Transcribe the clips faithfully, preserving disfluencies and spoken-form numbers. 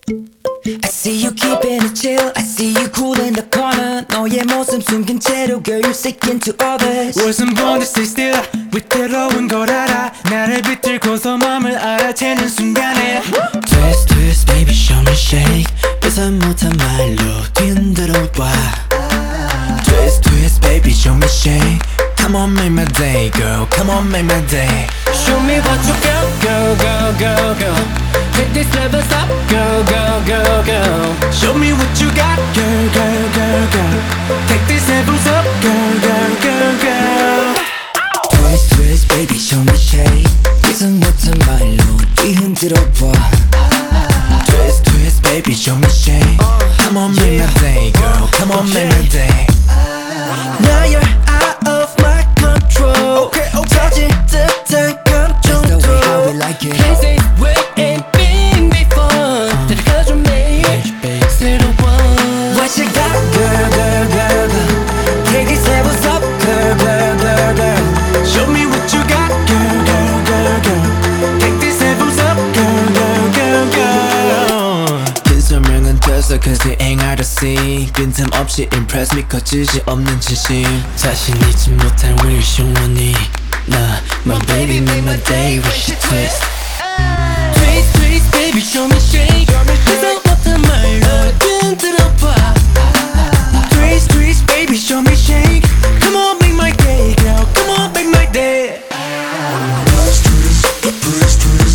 I see you keeping it chill, I see you cool in the corner. 너의 모습 숨긴 채로 girl you seeking to others. Wasn't born to stay still, 위태로운 걸 알아. 나를 비틀고서 맘을 알아채는 순간에 Twist twist baby show me shake. 뺏어 못한 말로 뒤흔들어봐. Twist twist baby show me shake. Come on make my day girl, come on make my day. Show me what you got, go, go, go, go. Take these levels up, go, go, go, go. Show me what you got, girl, girl, girl, girl. Take these levels up, go, go, go, go. Twist twist baby show me shake. 뺏어 못한 말로 뒤흔들어봐. Twist twist baby show me shake. Come on make my day girl, come on make my day. Now you're out of my control. Okay, okay. 터질 듯한 감정도. That's the way how we like it. Places we ain't been before. 데려가줘 매일 새로워. What you got, girl, girl, girl, girl. Take these levels up, girl, girl, girl, girl. Show me what you got, girl, girl, girl, girl. Take these levels up, girl, girl, girl, girl. 긴 설명은 됐어 cause you ain't hard to see. 빈틈없이 impress me 거짓이 없는 진심. 자신 잊지 못할 weird 흉원이 나 my baby make my day with she twist. Twist, twist, baby, show me shake. 뺏어 못한 말로 흔들어봐. Twist, twist, baby, show me shake. Come on, make my day, girl. Come on, make my day. Twist, twist, twist, twist.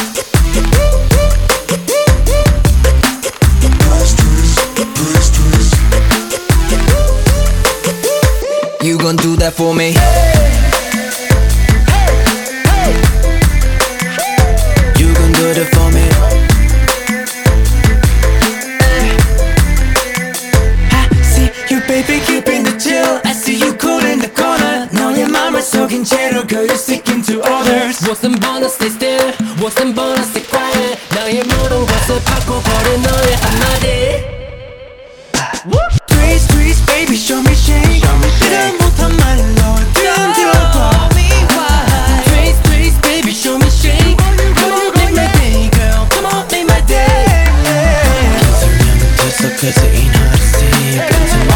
Twist, twist, twist. You gon' do that for me? You gon' do that for me? I see you baby keeping the chill. I see you cool in the corner. 너의 맘을 속인 채로 girl you seeking to others. Wasn't born to stay still. Wasn't born to stay quiet. 나의 모든 것을 바꿔버린 너의 한마디. Twist, twist, baby, show me shake. 이런 못한 말로 흔들어봐. Twist, twist, baby, show me shake. Come on, make my day, girl. Come on, make my day. 설명은 됐어, cause it ain't hard to see.